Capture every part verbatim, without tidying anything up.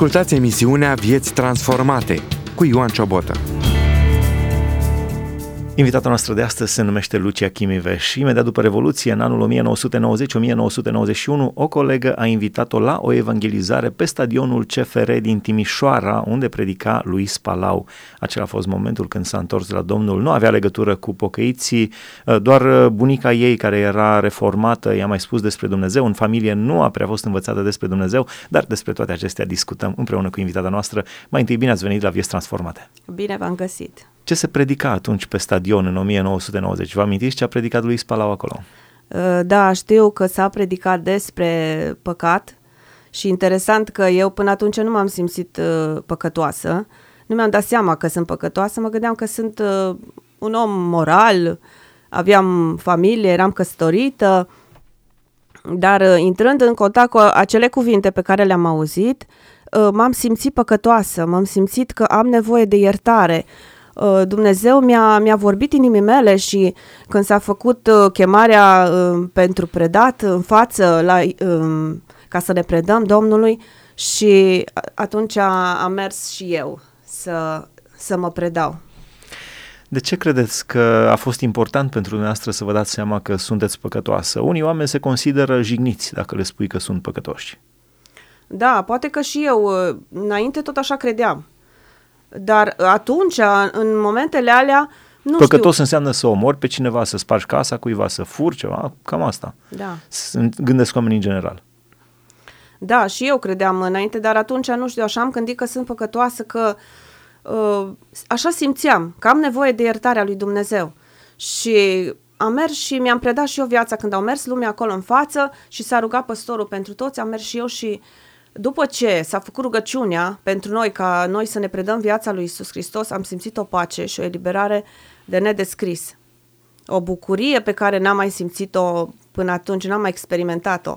Ascultați emisiunea Vieți Transformate cu Ioan Ciobotă. Invitata noastră de astăzi se numește Lucia Chimiveș. Imediat după Revoluție, în anul o mie nouă sute nouăzeci - o mie nouă sute nouăzeci și unu, o colegă a invitat-o la o evangelizare pe stadionul C F R din Timișoara, unde predica Luis Palau. Acela a fost momentul când s-a întors la Domnul. Nu avea legătură cu pocăiții, doar bunica ei, care era reformată, i-a mai spus despre Dumnezeu. În familie nu a prea fost învățată despre Dumnezeu, dar despre toate acestea discutăm împreună cu invitata noastră. Mai întâi, bine ați venit la Vieți Transformate. Bine v-am găsit. Ce se predica atunci pe stadion în o mie nouă sute nouăzeci? Vă amintiți ce a predicat Luis Palau acolo? Da, știu că s-a predicat despre păcat și interesant că eu până atunci nu m-am simțit păcătoasă. Nu mi-am dat seama că sunt păcătoasă, mă gândeam că sunt un om moral, aveam familie, eram căsătorită, dar intrând în contact cu acele cuvinte pe care le-am auzit, m-am simțit păcătoasă, m-am simțit că am nevoie de iertare. Dumnezeu mi-a, mi-a vorbit inimii mele și când s-a făcut chemarea pentru predat în față la, ca să ne predăm Domnului, și atunci am mers și eu să, să mă predau. De ce credeți că a fost important pentru dumneavoastră să vă dați seama că sunteți păcătoasă? Unii oameni se consideră jigniți dacă le spui că sunt păcătoși. Da, poate că și eu înainte tot așa credeam. Dar atunci, în momentele alea, nu Păcătos știu. înseamnă să omori pe cineva, să spargi casa cuiva, să furi ceva, cam asta. Da. Gândesc oamenii în general. Da, și eu credeam înainte, dar atunci, nu știu, așa am gândit că sunt păcătoasă, că uh, așa simțeam, că am nevoie de iertarea lui Dumnezeu. Și am mers și mi-am predat și eu viața când au mers lumea acolo în față și s-a rugat păstorul pentru toți, am mers și eu și... După ce s-a făcut rugăciunea pentru noi, ca noi să ne predăm viața lui Iisus Hristos, am simțit o pace și o eliberare de nedescris. O bucurie pe care n-am mai simțit-o până atunci, n-am mai experimentat-o.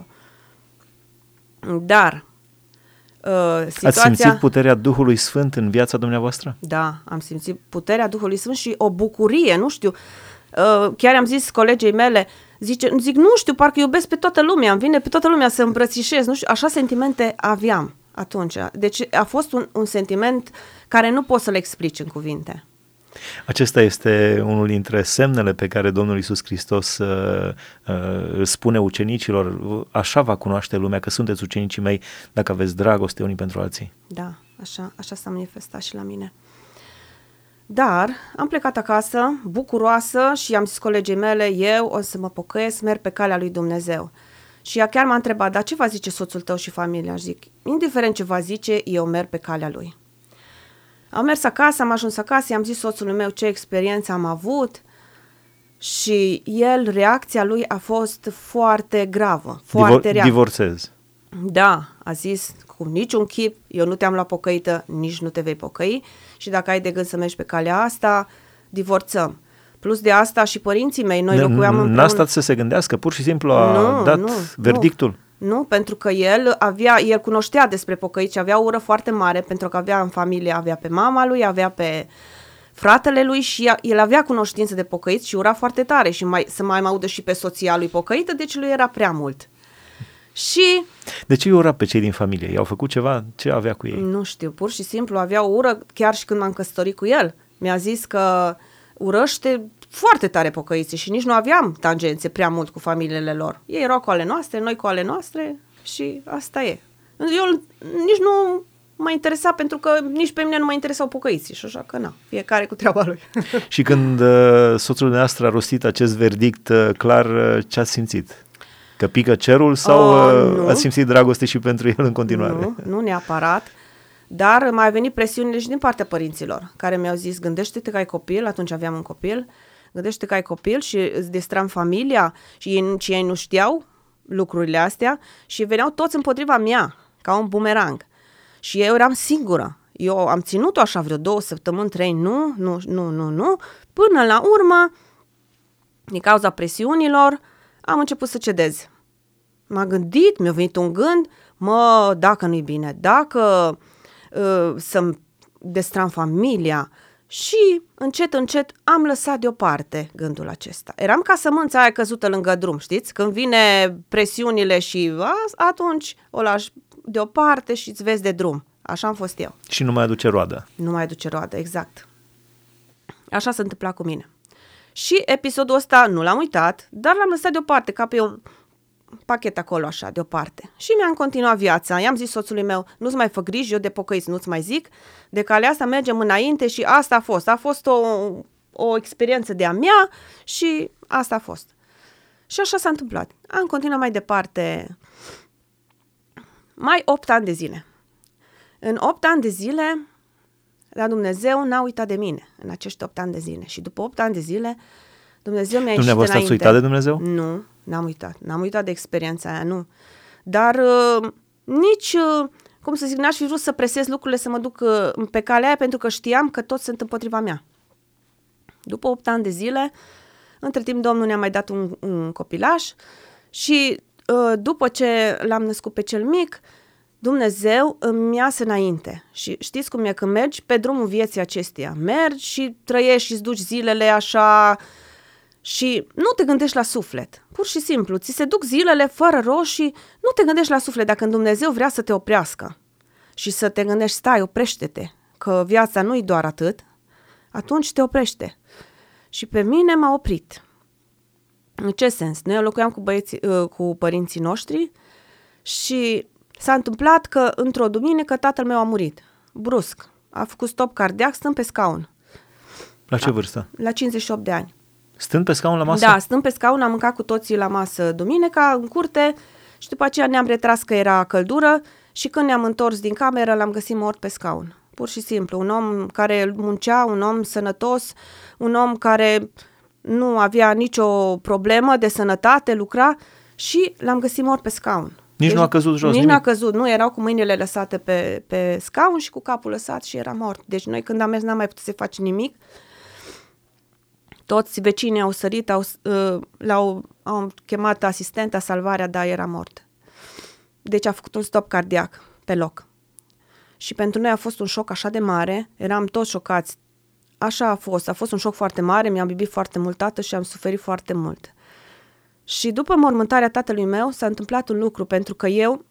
Dar uh, situația... Ați simțit puterea Duhului Sfânt în viața dumneavoastră? Da, am simțit puterea Duhului Sfânt și o bucurie, nu știu... Uh, chiar am zis colegei mele, zice, zic, nu știu, parcă iubesc pe toată lumea, îmi vine pe toată lumea să îmbrățișez, nu știu, așa sentimente aveam atunci. Deci a fost un, un sentiment care nu poți să-l explici în cuvinte. Acesta este unul dintre semnele pe care Domnul Iisus Hristos uh, uh, îl spune ucenicilor, așa va cunoaște lumea că sunteți ucenicii mei dacă aveți dragoste unii pentru alții. Da, așa, așa s-a manifestat și la mine. Dar am plecat acasă, bucuroasă, și am zis colegii mele, eu o să mă pocăiesc, merg pe calea lui Dumnezeu. Și ea chiar m-a întrebat, dar ce va zice soțul tău și familia? Aș zic, indiferent ce va zice, eu merg pe calea lui. Am mers acasă, am ajuns acasă, i-am zis soțului meu ce experiență am avut și el, reacția lui a fost foarte gravă, foarte Divor- rea. Divorțez. Da, a zis, cu niciun chip, eu nu te-am luat pocăită, nici nu te vei pocăi și dacă ai de gând să mergi pe calea asta, divorțăm. Plus de asta și părinții mei, noi locuiam împreună. N-a stat să se gândească, pur și simplu a nu, dat nu, verdictul. Nu, nu, pentru că el avea, el cunoștea despre pocăiți, avea o ură foarte mare, pentru că avea în familie, avea pe mama lui, avea pe fratele lui și el avea cunoștință de pocăiți și ura foarte tare și mai, să mai audă și pe soția lui pocăită, deci lui era prea mult. Și... De ce i-a urat pe cei din familie? I-au făcut ceva? Ce avea cu ei? Nu știu, pur și simplu avea o ură, chiar și când m-am căsătorit cu el. Mi-a zis că urăște foarte tare pocăiții și nici nu aveam tangențe prea mult cu familiile lor. Ei erau cu ale noastre, noi cu ale noastre și asta e. Eu nici nu mă interesa, pentru că nici pe mine nu mă interesau pocăiții și așa că na, fiecare cu treaba lui. Și când uh, soțul dumneavoastră a rostit acest verdict uh, clar, uh, ce ați simțit? Că pică cerul sau uh, ați simțit dragoste și pentru el în continuare? Nu, nu neapărat, dar mai a venit presiunile și din partea părinților, care mi-au zis, gândește-te că ai copil, atunci aveam un copil, gândește-te că ai copil și îți destram familia și ei, și ei nu știau lucrurile astea și veneau toți împotriva mea, ca un bumerang. Și eu eram singură. Eu am ținut-o așa vreo două săptămâni, trei, nu, nu, nu, nu, nu, până la urmă, din cauza presiunilor, am început să cedez. M-am gândit, mi-a venit un gând, mă, dacă nu-i bine, dacă uh, să-mi destram familia, și încet, încet am lăsat deoparte gândul acesta. Eram ca sămânța aia căzută lângă drum, știți? Când vine presiunile și atunci o lași deoparte și îți vezi de drum. Așa am fost eu. Și nu mai aduce roadă. Nu mai aduce roadă, exact. Așa s-a întâmplat cu mine. Și episodul ăsta nu l-am uitat, dar l-am lăsat deoparte, ca pe un pachet acolo așa, deoparte. Și mi-am continuat viața. I-am zis soțului meu, nu-ți mai fă griji, eu de pocăiți nu-ți mai zic, de calea asta mergem înainte și asta a fost. A fost o, o experiență de-a mea și asta a fost. Și așa s-a întâmplat. Am continuat mai departe mai opt ani de zile. În opt ani de zile, la Dumnezeu n-a uitat de mine în acești opt ani de zile. Și după opt ani de zile, Dumnezeu mi-a ieșit înainte. Dumneavoastră ați uitat de Dumnezeu? Nu, n-am uitat. N-am uitat de experiența aia, nu. Dar uh, nici, uh, cum să zic, n-aș fi vrut să presez lucrurile să mă duc uh, pe calea aia, pentru că știam că toți sunt împotriva mea. După opt ani de zile, între timp Domnul ne-a mai dat un, un copilaș și uh, după ce l-am născut pe cel mic, Dumnezeu îmi iasă înainte. Și știți cum e, când mergi pe drumul vieții acesteia, mergi și trăiești și îți duci zilele așa și nu te gândești la suflet. Pur și simplu, ți se duc zilele fără rost și nu te gândești la suflet. Dacă Dumnezeu vrea să te oprească și să te gândești, stai, oprește-te, că viața nu-i doar atât, atunci te oprește. Și pe mine m-a oprit. În ce sens? Noi locuiam cu, băieții, cu părinții noștri și s-a întâmplat că într-o duminică tatăl meu a murit. Brusc. A făcut stop cardiac stând pe scaun. La ce vârstă? La cincizeci și opt de ani. Stând pe scaun la masă? Da, stând pe scaun, am mâncat cu toții la masă duminica, în curte, și după aceea ne-am retras că era căldură și când ne-am întors din cameră, l-am găsit mort pe scaun. Pur și simplu, un om care muncea, un om sănătos, un om care nu avea nicio problemă de sănătate, lucra și l-am găsit mort pe scaun. Nici deci, nu a căzut jos, Nici nimic. nu a căzut, nu, erau cu mâinile lăsate pe, pe scaun și cu capul lăsat și era mort. Deci noi când am mers n-am mai putut să face nimic. Toți vecinii au sărit, au, uh, l-au au chemat asistenta, salvarea, dar era mort. Deci a făcut un stop cardiac pe loc. Și pentru noi a fost un șoc așa de mare, eram toți șocați. Așa a fost, a fost un șoc foarte mare, mi-am bibit foarte mult tată și am suferit foarte mult. Și după mormântarea tatălui meu s-a întâmplat un lucru, pentru că eu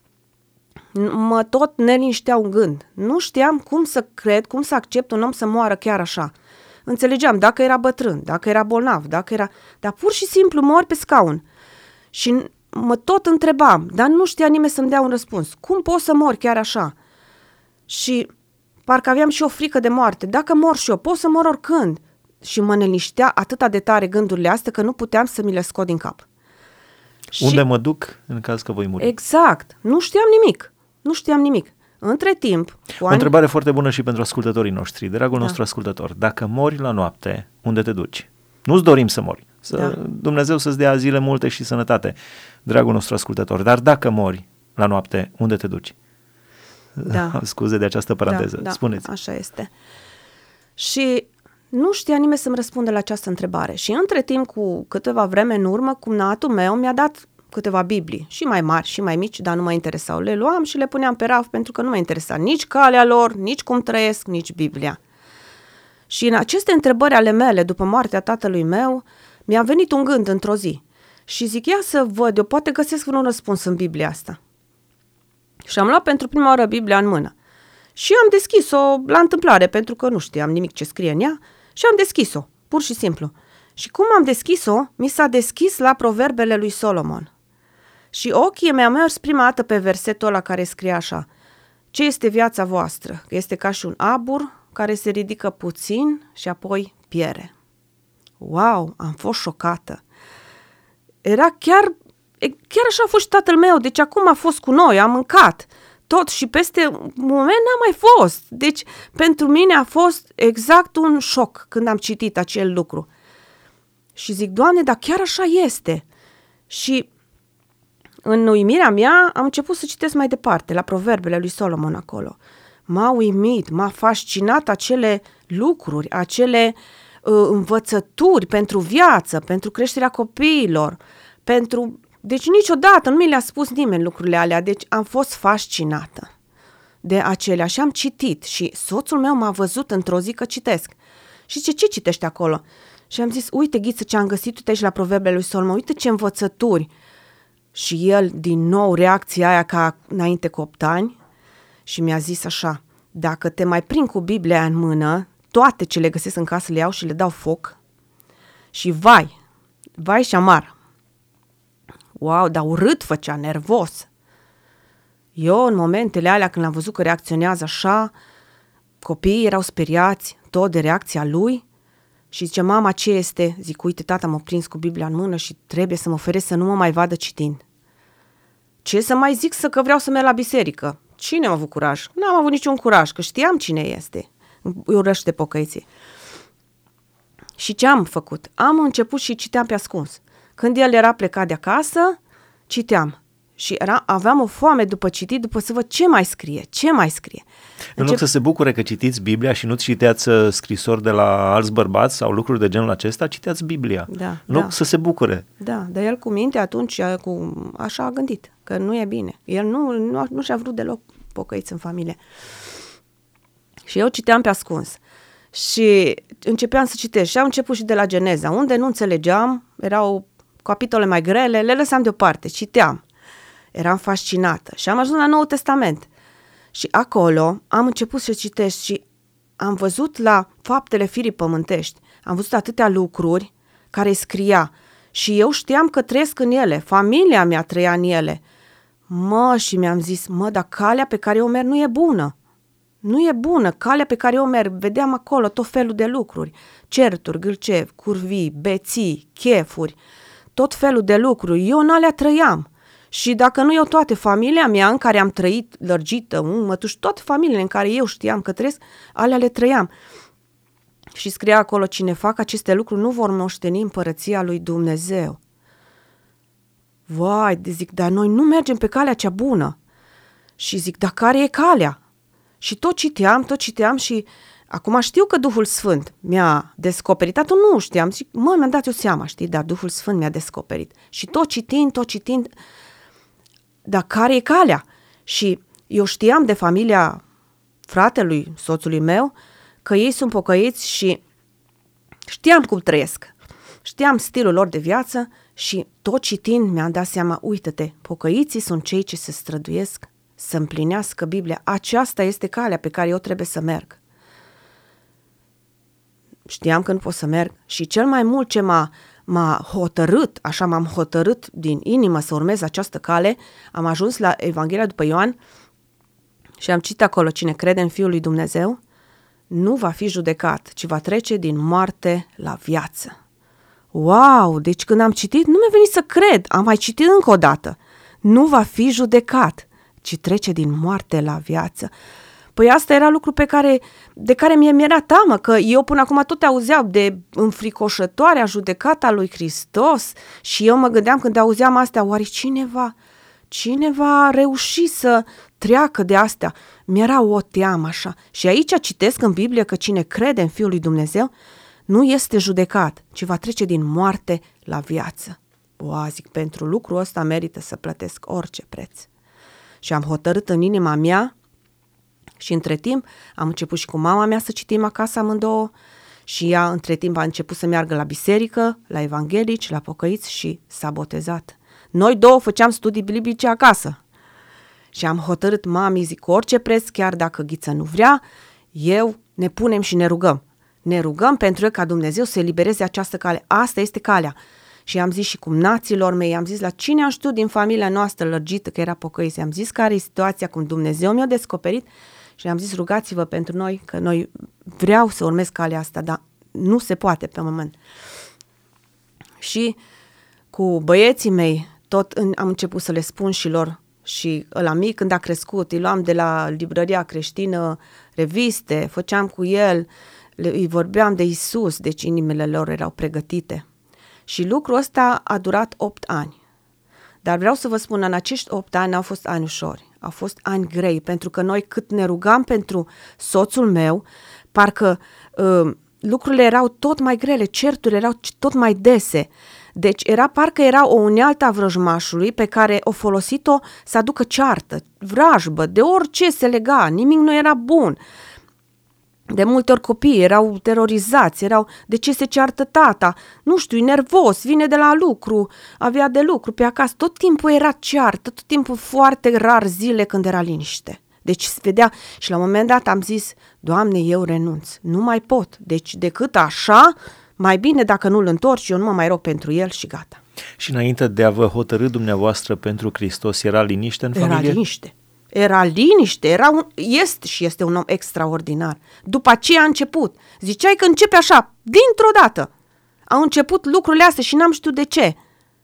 mă tot neliniștea un gând. Nu știam cum să cred, cum să accept un om să moară chiar așa. Înțelegeam dacă era bătrân, dacă era bolnav, dacă era... Dar pur și simplu mor pe scaun. Și mă tot întrebam, dar nu știa nimeni să-mi dea un răspuns. Cum pot să mor chiar așa? Și parcă aveam și o frică de moarte. Dacă mor și eu, pot să mor oricând. Și mă neliniștea atâta de tare gândurile astea că nu puteam să mi le scot din cap. Unde și... mă duc în caz că voi muri? Exact. Nu știam nimic. Nu știam nimic. Între timp... O ani... întrebare foarte bună și pentru ascultătorii noștri. Dragul da. nostru ascultător, dacă mori la noapte, unde te duci? Nu-ți dorim să mori. Să Da. Dumnezeu să-ți dea zile multe și sănătate, dragul nostru ascultător. Dar dacă mori la noapte, unde te duci? Da. Scuze de această paranteză. Da, da, Spuneți. așa este. Și nu știa nimeni să-mi răspundă la această întrebare. Și între timp, cu câteva vreme în urmă, cumnatul meu mi-a dat câteva Biblii, și mai mari, și mai mici, dar nu mă interesau. Le luam și le puneam pe raf pentru că nu mă interesa nici calea lor, nici cum trăiesc, nici Biblia. Și în aceste întrebări ale mele, după moartea tatălui meu, mi-a venit un gând într-o zi. Și zic, ia să văd, eu poate găsesc un răspuns în Biblia asta. Și am luat pentru prima oară Biblia în mână. Și am deschis-o la întâmplare, pentru că nu știam nimic ce scrie în ea, și am deschis-o, pur și simplu. Și cum am deschis-o, mi s-a deschis la proverbele lui Solomon. Și ochii mi-au mers prima dată pe versetul ăla care scrie așa: ce este viața voastră? Că este ca și un abur care se ridică puțin și apoi piere. Wow, am fost șocată. Era chiar, chiar așa a fost și tatăl meu, deci acum a fost cu noi, am mâncat tot și peste un moment n-a mai fost. Deci pentru mine a fost exact un șoc când am citit acel lucru. Și zic, Doamne, dar chiar așa este. Și în uimirea mea am început să citesc mai departe, la proverbele lui Solomon acolo. M-a uimit, m-a fascinat acele lucruri, acele uh, învățături pentru viață, pentru creșterea copiilor, pentru... Deci niciodată nu mi le-a spus nimeni lucrurile alea, deci am fost fascinată de acelea și am citit și soțul meu m-a văzut într-o zi că citesc. Și zice, ce citești acolo? Și am zis, uite Ghiță ce am găsit, uite aici la proverbele lui Solomon, uite ce învățături. Și el, din nou, reacția aia ca înainte cu opt ani și mi-a zis așa: dacă te mai prind cu Biblia în mână, toate ce le găsesc în casă le iau și le dau foc. Și vai, vai și amar. Wow, dar urât făcea, nervos. Eu, în momentele alea, când l-am văzut că reacționează așa, copiii erau speriați tot de reacția lui și zice: mama, ce este? Zic: uite, tata m-a prins cu Biblia în mână și trebuie să mă oferesc să nu mă mai vadă citind. Ce să mai zic, să că vreau să merg la biserică? Cine m-a avut curaj? N-am avut niciun curaj, că știam cine este. Îi urăște pocăiții. Și ce am făcut? Am început și citeam pe ascuns. Când el era plecat de acasă, citeam. Și era, aveam o foame după citit, după să văd ce mai scrie, ce mai scrie. În Încep... loc să se bucure că citiți Biblia și nu citeați scrisori de la alți bărbați sau lucruri de genul acesta, citeați Biblia. Da, în loc da. să se bucure. Da, dar el cu minte atunci, cu, așa a gândit, că nu e bine. El nu, nu, nu și-a vrut deloc pocăiți în familie. Și eu citeam pe ascuns. Și începeam să citesc și am început și de la Geneza, unde nu înțelegeam, erau capitole mai grele, le lăsam deoparte, citeam. Eram fascinată și am ajuns la Noul Testament. Și acolo am început să citesc și am văzut la faptele firii pământești, am văzut atâtea lucruri care scria și eu știam că trăiesc în ele, familia mea trăia în ele. Mă, și mi-am zis: mă, dar calea pe care eu merg nu e bună. Nu e bună, calea pe care eu merg, vedeam acolo tot felul de lucruri, certuri, gâlcevi, curvii, beții, chefuri, tot felul de lucruri, eu în alea trăiam. Și dacă nu eu, toate familia mea în care am trăit, lărgită, mătuși, toate familiile în care eu știam că trăiesc, alea le trăiam. Și scria acolo: cine fac aceste lucruri nu vor moșteni împărăția lui Dumnezeu. Vai, zic, dar noi nu mergem pe calea cea bună. Și zic: dar care e calea? Și tot citeam, tot citeam și acum știu că Duhul Sfânt mi-a descoperit. Atunci nu știam, zic: mă, mi-am dat eu seama, știi, dar Duhul Sfânt mi-a descoperit. Și tot citind, tot citind, dar care e calea? Și eu știam de familia fratelui, soțului meu, că ei sunt pocăiți și știam cum trăiesc. Știam stilul lor de viață și tot citind mi-am dat seama: uite-te, pocăiții sunt cei ce se străduiesc să împlinească Biblia. Aceasta este calea pe care eu trebuie să merg. Știam că nu pot să merg și cel mai mult ce m-a, m-a hotărât, așa m-am hotărât din inimă să urmez această cale, am ajuns la Evanghelia după Ioan și am citit acolo: cine crede în Fiul lui Dumnezeu nu va fi judecat, ci va trece din moarte la viață. Wow! Deci când am citit, nu mi-a venit să cred, am mai citit încă o dată. Nu va fi judecat, ci trece din moarte la viață. Păi asta era lucru pe care, de care mie mi-era teamă, că eu până acum tot auzeam de înfricoșătoarea judecata lui Hristos și eu mă gândeam când auzeam astea: oare cineva, cineva a reușit să treacă de astea? Mi-era o teamă așa. Și aici citesc în Biblie că cine crede în Fiul lui Dumnezeu nu este judecat, ci va trece din moarte la viață. Oa, zic, pentru lucrul ăsta merită să plătesc orice preț. Și am hotărât în inima mea și între timp am început și cu mama mea să citim acasă amândouă și ea între timp a început să meargă la biserică, la evanghelici, la pocăiți și s-a botezat. Noi două făceam studii biblice acasă și am hotărât: mami, zic, cu orice preț, chiar dacă Ghiță nu vrea, eu ne punem și ne rugăm. Ne rugăm pentru ca Dumnezeu să elibereze această cale. Asta este calea. Și am zis și cum naților mei, am zis la cine am știut din familia noastră lărgită că era pocăiți, am zis care e situația, cum Dumnezeu mi-a descoperit și am zis: rugați-vă pentru noi, că noi vreau să urmez calea asta, dar nu se poate pe moment. Și cu băieții mei tot în, am început să le spun și lor, și ăla mic când a crescut, îi luam de la librăria creștină reviste, făceam cu el, le, îi vorbeam de Isus, deci inimile lor erau pregătite. Și lucrul ăsta a durat opt ani. Dar vreau să vă spun, în acești opt ani au fost ani ușori, au fost ani grei, pentru că noi cât ne rugam pentru soțul meu, parcă uh, lucrurile erau tot mai grele, certurile erau tot mai dese. Deci era parcă era o unealtă a vrăjmașului pe care o folosit-o să aducă ceartă, vrajbă, de orice se lega, nimic nu era bun. De multe ori copiii erau terorizați, erau: de ce se ceartă tata? Nu știu, e nervos, vine de la lucru, avea de lucru pe acasă. Tot timpul era ceartă, tot timpul, foarte rar zile când era liniște. Deci se vedea și la un moment dat am zis, Doamne, eu renunț, nu mai pot. Deci decât așa, mai bine dacă nu-l întorci, eu nu mă mai rog pentru el și gata. Și înainte de a vă hotărî dumneavoastră pentru Hristos, era liniște în familie? Era liniște. Era liniște, era un, este și este un om extraordinar. După aceea a început. Ziceai că începe așa, dintr-o dată. Au început lucrurile astea și n-am știut de ce.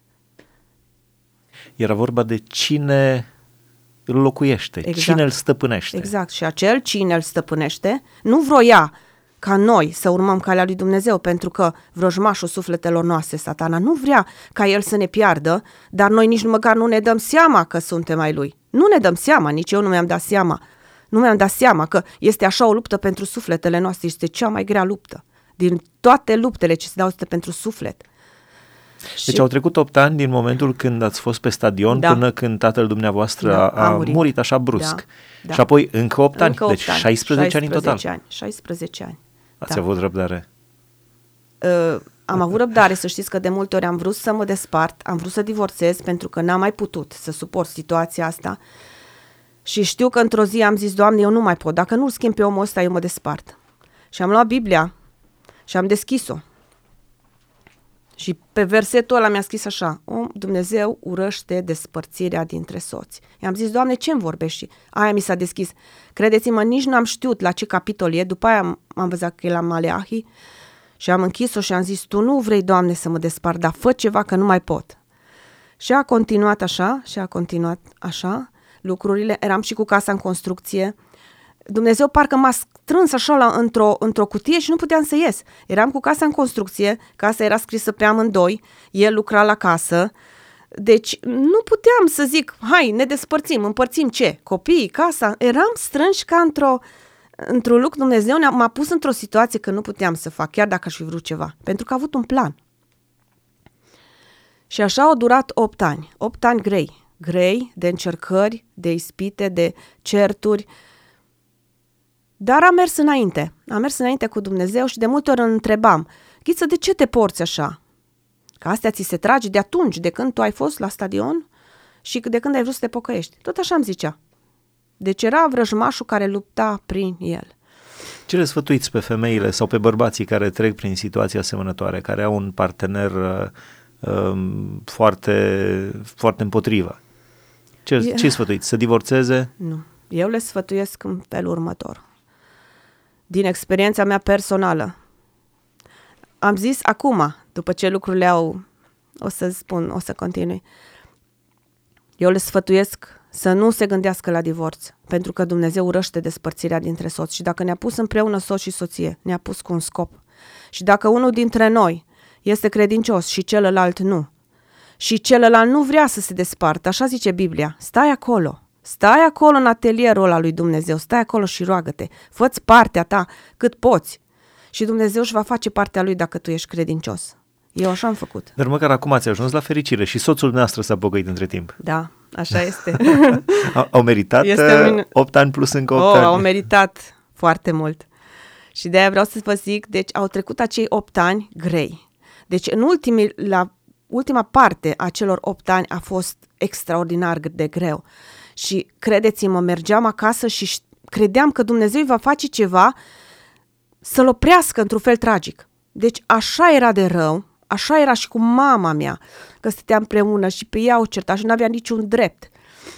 Era vorba de cine îl locuiește, exact. Cine îl stăpânește. Exact, și acel cine îl stăpânește nu vroia ca noi să urmăm calea lui Dumnezeu, pentru că vrăjmașul sufletelor noastre, Satana, nu vrea ca el să ne piardă, dar noi nici măcar nu ne dăm seama că suntem ai lui. Nu ne dăm seama, nici eu nu mi-am dat seama. Nu mi-am dat seama că este așa o luptă pentru sufletele noastre, este cea mai grea luptă. Din toate luptele ce se dau este pentru suflet. Deci și... au trecut opt ani din momentul când ați fost pe stadion da. până când tatăl dumneavoastră da, a, a murit. murit așa brusc. Da, da. Și apoi încă opt ani, deci ani. șaisprezece ani în total. Ani, șaisprezece ani. Ați da. avut răbdare? Uh, am avut răbdare, să știți că de multe ori am vrut să mă despart, am vrut să divorțez pentru că n-am mai putut să suport situația asta și știu că într-o zi am zis, Doamne, eu nu mai pot, dacă nu-l schimb pe omul ăsta, eu mă despart. Și am luat Biblia și am deschis-o. Și pe versetul ăla mi-a scris așa, o, Dumnezeu urăște despărțirea dintre soți. I-am zis, Doamne, ce-mi vorbești? Și aia mi s-a deschis. Credeți-mă, nici n-am știut la ce capitol e, după aia am, am văzut că e la Maleahi și am închis-o și am zis, Tu nu vrei, Doamne, să mă despart, dar fă ceva că nu mai pot. Și a continuat așa, și a continuat așa, lucrurile, eram și cu casa în construcție, Dumnezeu parcă m-a strâns așa la, într-o, într-o cutie și nu puteam să ies. Eram cu casa în construcție, casa era scrisă pe amândoi, el lucra la casă, deci nu puteam să zic, hai, ne despărțim, împărțim ce? Copiii, casa, eram strânși ca într-o, într-un lucru. Dumnezeu m-a pus într-o situație că nu puteam să fac, chiar dacă aș fi vrut ceva, pentru că a avut un plan. Și așa au durat opt ani, opt ani grei, grei de încercări, de ispite, de certuri. Dar am mers înainte, am mers înainte cu Dumnezeu și de multe ori îl întrebam, Ghiță, de ce te porți așa? Că astea ți se trage de atunci, de când tu ai fost la stadion și de când ai vrut să te pocăiești. Tot așa îmi zicea. Deci era vrăjmașul care lupta prin el. Ce le sfătuiți pe femeile sau pe bărbații care trec prin situații asemănătoare, care au un partener uh, um, foarte, foarte împotrivă? Ce, e... ce sfătuiți? Să divorțeze? Nu. Eu le sfătuiesc în felul următor. Din experiența mea personală, am zis acum, după ce lucrurile au, o să spun, o să continui, eu le sfătuiesc să nu se gândească la divorț, pentru că Dumnezeu urăște despărțirea dintre soți și dacă ne-a pus împreună soț și soție, ne-a pus cu un scop. Și dacă unul dintre noi este credincios și celălalt nu, și celălalt nu vrea să se despartă, așa zice Biblia, stai acolo. Stai acolo în atelierul ăla lui Dumnezeu, stai acolo și roagă-te, fă-ți partea ta cât poți și Dumnezeu își va face partea lui dacă tu ești credincios. Eu așa am făcut. Dar măcar acum ați ajuns la fericire și soțul dumneavoastră s-a pocăit între timp. Da, așa este. au, au meritat este opt ani plus încă opt oh, ani. Au meritat foarte mult. Și de-aia vreau să vă zic, deci au trecut acei opt ani grei. Deci în ultimii, la ultima parte a celor opt ani a fost extraordinar de greu. Și credeți-mă, mergeam acasă și credeam că Dumnezeu va face ceva să-l oprească într-un fel tragic. Deci așa era de rău, așa era și cu mama mea, că stăteam împreună și pe ea o certa și nu avea niciun drept.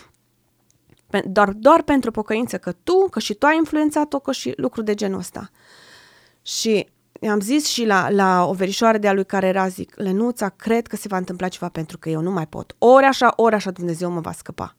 Doar, doar pentru pocăință, că tu, că și tu ai influențat-o, că și lucruri de genul ăsta. Și i-am zis și la, la o verișoară de-a lui care era, zic, Lenuța, cred că se va întâmpla ceva pentru că eu nu mai pot. Ori așa, ori așa Dumnezeu mă va scăpa.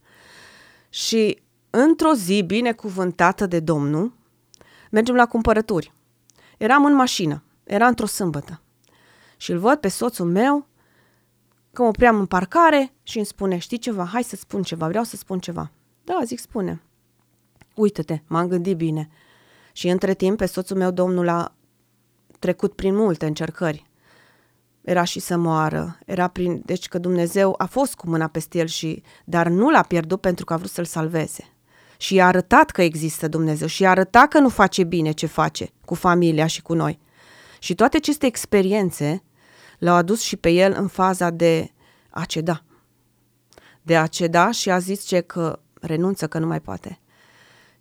Și într-o zi binecuvântată de Domnul, mergem la cumpărături. Eram în mașină, era într-o sâmbătă și îl văd pe soțul meu că mă opream în parcare și îmi spune, știi ceva, hai să spun ceva, vreau să spun ceva. Da, zic, spune. Uită-te, m-am gândit bine. Și între timp pe soțul meu Domnul a trecut prin multe încercări. Era și să moară, era prin, deci că Dumnezeu a fost cu mâna peste el, și, dar nu l-a pierdut pentru că a vrut să-l salveze. Și i-a arătat că există Dumnezeu și i-a arătat că nu face bine ce face cu familia și cu noi. Și toate aceste experiențe l-au adus și pe el în faza de a ceda. De a ceda și a zis ce că renunță, că nu mai poate.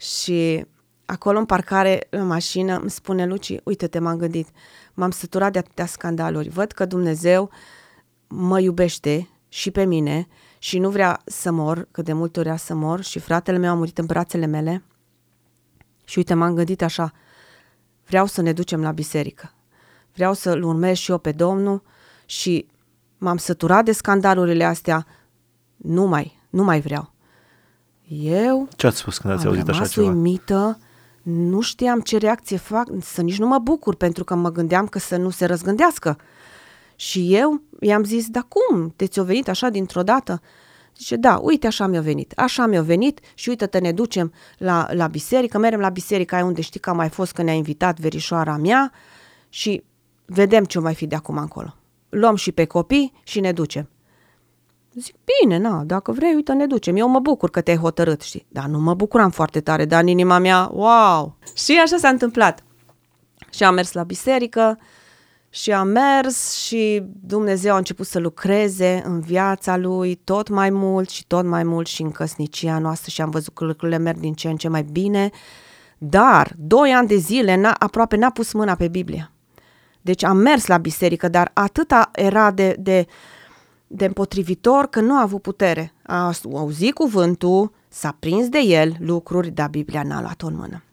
Și acolo în parcare, în mașină, îmi spune Luci, uite-te, m-am gândit, m-am săturat de atâtea scandaluri, văd că Dumnezeu mă iubește și pe mine și nu vrea să mor, că de multe ori vrea să mor și fratele meu a murit în brațele mele și uite, m-am gândit așa, vreau să ne ducem la biserică, vreau să-L urmez și eu pe Domnul și m-am săturat de scandalurile astea, nu mai, nu mai vreau. Eu Ce ați spus când ați auzit așa ceva? am rămas uimită, nu știam ce reacție fac, să nici nu mă bucur, pentru că mă gândeam că să nu se răzgândească. Și eu i-am zis, da cum? De ți-o venit așa dintr-o dată? Zice, da, uite așa mi-a venit, așa mi-a venit și uite-te, ne ducem la, la biserică, mergem la biserica aia unde știi că a mai fost, că ne-a invitat verișoara mea și vedem ce mai fi de acum încolo. Luăm și pe copii și ne ducem. Zic, bine, na, dacă vrei, uite, ne ducem. Eu mă bucur că te-ai hotărât, știi? Dar nu mă bucuram foarte tare, dar în inima mea, wow! Și așa s-a întâmplat. Și am mers la biserică și am mers și Dumnezeu a început să lucreze în viața lui tot mai mult și tot mai mult și în căsnicia noastră și am văzut că lucrurile merg din ce în ce mai bine. Dar, doi ani de zile, n-a, aproape n-a pus mâna pe Biblie. Deci am mers la biserică, dar atâta era de... de de împotrivitor că nu a avut putere. A auzit cuvântul, s-a prins de el lucruri, dar Biblia n-a luat-o în mână.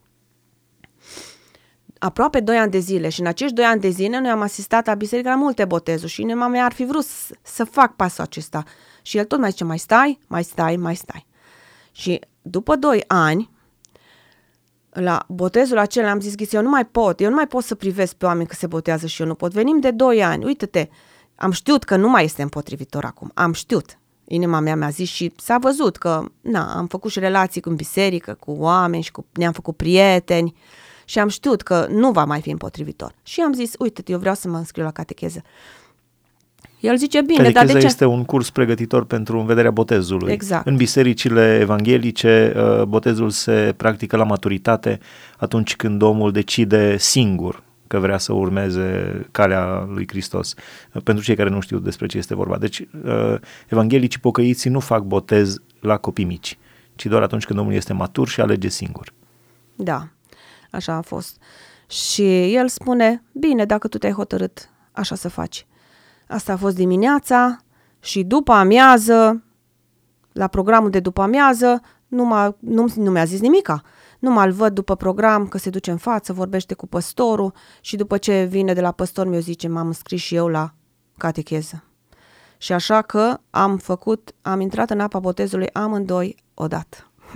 Aproape doi ani de zile și în acești doi ani de zile noi am asistat la biserică la multe botezuri și inima mea ar fi vrut să, să fac pasul acesta. Și el tot mai zice, mai stai, mai stai, mai stai. Și după doi ani, la botezul acela am zis, Ghiță, eu nu mai pot, eu nu mai pot să privesc pe oameni că se botează și eu nu pot. Venim de doi ani, uite-te, am știut că nu mai este împotrivitor acum, am știut. Inima mea mi-a zis și s-a văzut că, na, am făcut și relații cu biserică, cu oameni și cu, ne-am făcut prieteni și am știut că nu va mai fi împotrivitor. Și am zis, uite, eu vreau să mă înscriu la catecheză. El zice, bine, catecheza dar de ce? Este un curs pregătitor pentru învederea botezului. Exact. În bisericile evanghelice, botezul se practică la maturitate atunci când omul decide singur că vrea să urmeze calea lui Hristos. Pentru cei care nu știu despre ce este vorba. Deci, evanghelicii pocăiții nu fac botez la copii mici, ci doar atunci când omul este matur și alege singur. Da, așa a fost. Și el spune, bine, dacă tu te-ai hotărât, așa să faci. Asta a fost dimineața și după amiază, la programul de după amiază, nu, m-a, nu, nu mi-a zis nimica. Nu mă-l văd după program, că se duce în față, vorbește cu păstorul și după ce vine de la păstor mi-o zice, m-am înscris și eu la catecheză. Și așa că am făcut, am intrat în apa botezului amândoi odată.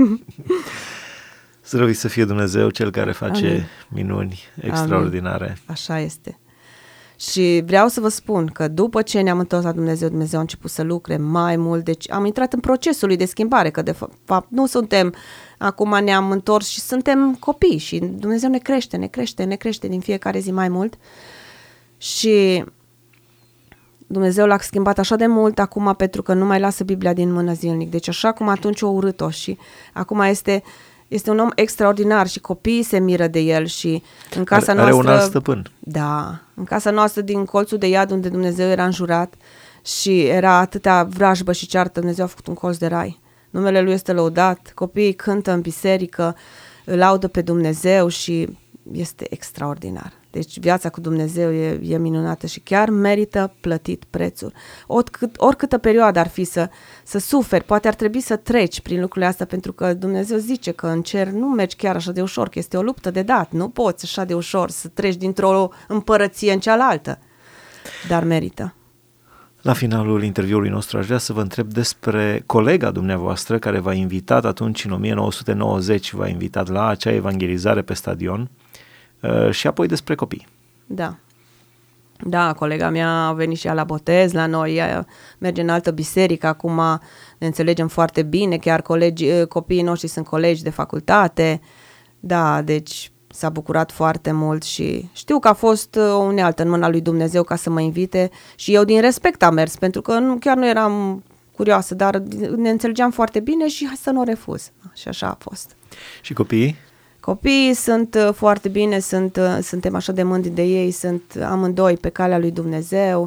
Slăvit să fie Dumnezeu, Cel care face Amin. minuni extraordinare. Amin. Așa este. Și vreau să vă spun că după ce ne-am întors la Dumnezeu, Dumnezeu a început să lucre mai mult, deci am intrat în procesul lui de schimbare, că de fapt nu suntem, acum ne-am întors și suntem copii și Dumnezeu ne crește, ne crește, ne crește din fiecare zi mai mult și Dumnezeu l-a schimbat așa de mult acum pentru că nu mai lasă Biblia din mână zilnic, deci așa cum atunci o urât-o și acum este... Este un om extraordinar și copiii se miră de el și în casa are, noastră... Are un alt stăpân. Da, în casa noastră din colțul de iad unde Dumnezeu era înjurat și era atâtea vrajbă și ceartă, Dumnezeu a făcut un colț de rai. Numele Lui este lăudat, copiii cântă în biserică, laudă pe Dumnezeu și este extraordinar. Deci viața cu Dumnezeu e, e minunată și chiar merită plătit prețul. Oricât, oricâtă perioadă ar fi să, să suferi, poate ar trebui să treci prin lucrurile astea, pentru că Dumnezeu zice că în cer nu mergi chiar așa de ușor, că este o luptă de dat. Nu poți așa de ușor să treci dintr-o împărăție în cealaltă, dar merită. La finalul interviului nostru aș vrea să vă întreb despre colega dumneavoastră care v-a invitat atunci în o mie nouă sute nouăzeci, v-a invitat la acea evangelizare pe stadion și apoi despre copii. Da. Da, colega mea a venit și ea la botez la noi, ea merge în altă biserică, acum ne înțelegem foarte bine, chiar colegi, copiii noștri sunt colegi de facultate, da, deci s-a bucurat foarte mult și știu că a fost o unealtă în mâna lui Dumnezeu ca să mă invite și eu din respect am mers, pentru că nu, chiar nu eram curioasă, dar ne înțelegeam foarte bine și hai să nu o refuz. Și așa a fost. Și copiii? Copiii sunt foarte bine, sunt, suntem așa de mândri de ei, sunt amândoi pe calea lui Dumnezeu,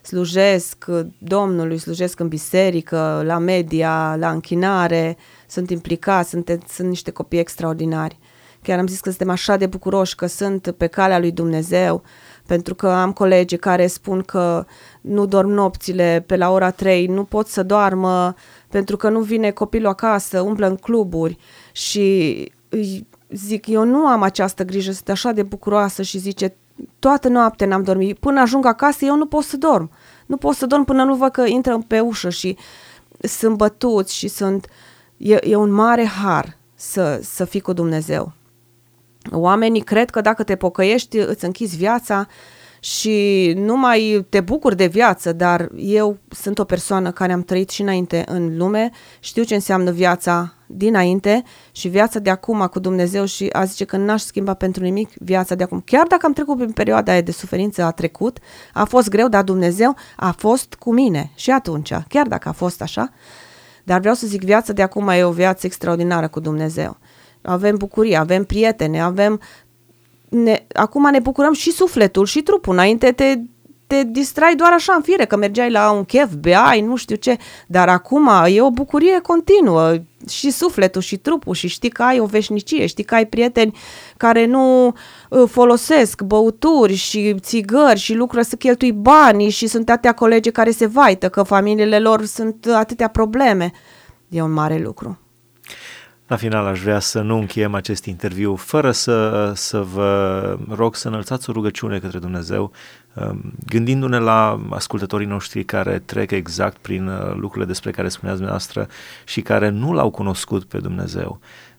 slujesc Domnului, slujesc în biserică, la media, la închinare, sunt implicați, sunt, sunt niște copii extraordinari. Chiar am zis că suntem așa de bucuroși că sunt pe calea lui Dumnezeu, pentru că am colegi care spun că nu dorm nopțile pe la ora trei, nu pot să doarmă pentru că nu vine copilul acasă, umblă în cluburi și zic, eu nu am această grijă, sunt așa de bucuroasă și zice, toată noaptea n-am dormit, până ajung acasă eu nu pot să dorm, nu pot să dorm până nu văd că intră pe ușă și sunt bătuți și sunt, e, e un mare har să, să fii cu Dumnezeu. Oamenii cred că dacă te pocăiești îți închizi viața și nu mai te bucuri de viață, dar eu sunt o persoană care am trăit și înainte în lume, știu ce înseamnă viața dinainte și viața de acum cu Dumnezeu și a zice că n-aș schimba pentru nimic viața de acum. Chiar dacă am trecut prin perioada aia de suferință, a trecut, a fost greu, dar Dumnezeu a fost cu mine și atunci, chiar dacă a fost așa, dar vreau să zic, viața de acum e o viață extraordinară cu Dumnezeu. Avem bucurie, avem prieteni, avem... Ne, acum ne bucurăm și sufletul și trupul. Înainte te, te distrai doar așa în fire, că mergeai la un chef, beai, nu știu ce, dar acum e o bucurie continuă și sufletul și trupul și știi că ai o veșnicie, știi că ai prieteni care nu folosesc băuturi și țigări și lucră să cheltui banii și sunt atâtea colegi care se vaită că familiile lor sunt atâtea probleme. E un mare lucru. La final aș vrea să nu încheiem acest interviu fără să, să vă rog să înălțați o rugăciune către Dumnezeu, gândindu-ne la ascultătorii noștri care trec exact prin lucrurile despre care spuneați dumneavoastră și care nu l-au cunoscut pe Dumnezeu.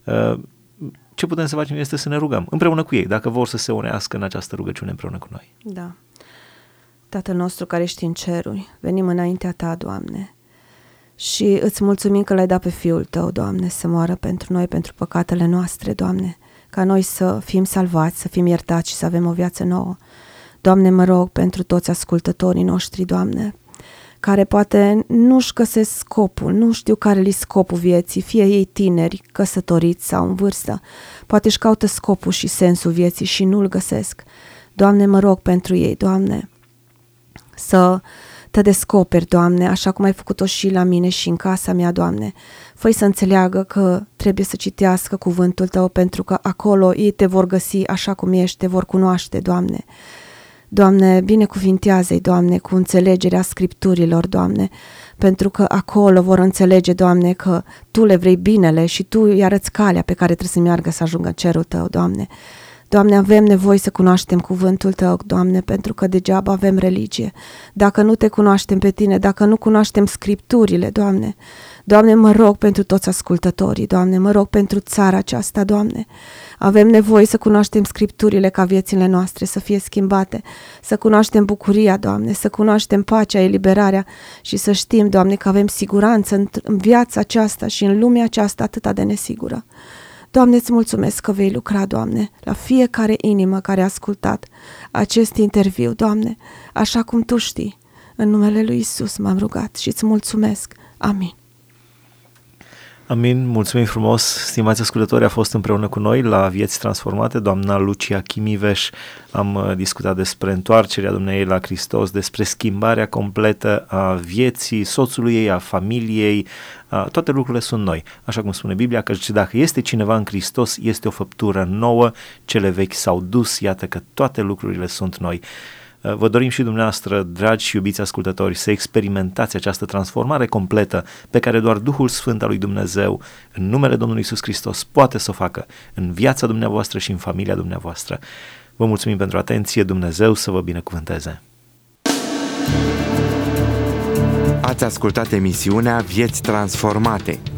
Ce putem să facem este să ne rugăm împreună cu ei, dacă vor să se unească în această rugăciune împreună cu noi. Da. Tatăl nostru care ești în ceruri, venim înaintea Ta, Doamne, și îți mulțumim că l-ai dat pe Fiul Tău, Doamne, să moară pentru noi, pentru păcatele noastre, Doamne, ca noi să fim salvați, să fim iertați și să avem o viață nouă. Doamne, mă rog pentru toți ascultătorii noștri, Doamne, care poate nu-și găsesc scopul, nu știu care li scopul vieții, fie ei tineri, căsătoriți sau în vârstă, poate își caută scopul și sensul vieții și nu-l găsesc. Doamne, mă rog pentru ei, Doamne, să Te descoperi, Doamne, așa cum ai făcut-o și la mine și în casa mea, Doamne. Fă-i să înțeleagă că trebuie să citească cuvântul Tău, pentru că acolo ei Te vor găsi așa cum ești, Te vor cunoaște, Doamne. Doamne, binecuvintează-i, Doamne, cu înțelegerea Scripturilor, Doamne, pentru că acolo vor înțelege, Doamne, că Tu le vrei binele și Tu îi arăți calea pe care trebuie să meargă să ajungă în cerul Tău, Doamne. Doamne, avem nevoie să cunoaștem cuvântul Tău, Doamne, pentru că degeaba avem religie. Dacă nu Te cunoaștem pe Tine, dacă nu cunoaștem Scripturile, Doamne, Doamne, mă rog pentru toți ascultătorii, Doamne, mă rog pentru țara aceasta, Doamne. Avem nevoie să cunoaștem Scripturile ca viețile noastre să fie schimbate, să cunoaștem bucuria, Doamne, să cunoaștem pacea, eliberarea și să știm, Doamne, că avem siguranță în, în viața aceasta și în lumea aceasta atât de nesigură. Doamne, îți mulțumesc că vei lucra, Doamne, la fiecare inimă care a ascultat acest interviu, Doamne, așa cum Tu știi. În numele lui Iisus m-am rugat și îți mulțumesc. Amin. Amin, mulțumim frumos, stimați ascultători, a fost împreună cu noi la Vieți Transformate doamna Lucia Chimiveș. Am discutat despre întoarcerea dumneei la Hristos, despre schimbarea completă a vieții soțului ei, a familiei, a, toate lucrurile sunt noi. Așa cum spune Biblia, că dacă este cineva în Hristos, este o făptură nouă, cele vechi s-au dus, iată că toate lucrurile sunt noi. Vă dorim și dumneavoastră, dragi și iubiți ascultători, să experimentați această transformare completă pe care doar Duhul Sfânt al lui Dumnezeu, în numele Domnului Iisus Hristos, poate să o facă în viața dumneavoastră și în familia dumneavoastră. Vă mulțumim pentru atenție, Dumnezeu să vă binecuvânteze! Ați ascultat emisiunea Vieți Transformate.